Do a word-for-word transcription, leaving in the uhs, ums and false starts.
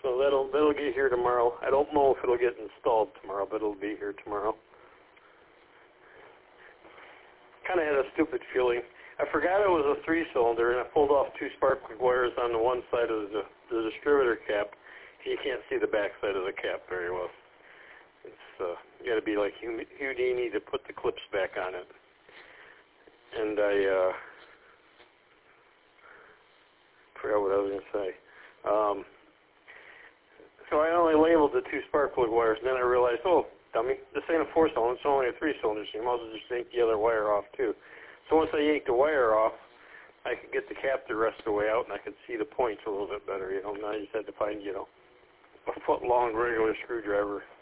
So that'll that'll get here tomorrow. I don't know if it'll get installed tomorrow, but it'll be here tomorrow. Kind of had a stupid feeling. I forgot it was a three-cylinder, and I pulled off two spark plug wires on the one side of the, the distributor cap. You can't see the back side of the cap very well. It's uh, you got to be like Houdini to put the clips back on it. And I uh, forgot what I was going to say. Um, so I only labeled the two spark plug wires, and then I realized, oh, dummy, this ain't a four-cylinder, it's only a three-cylinder, so you might as well just yank the other wire off, too. So once I yanked the wire off, I could get the cap the rest of the way out, and I could see the points a little bit better, you know. Now I just had to find, you know, a foot-long regular screwdriver.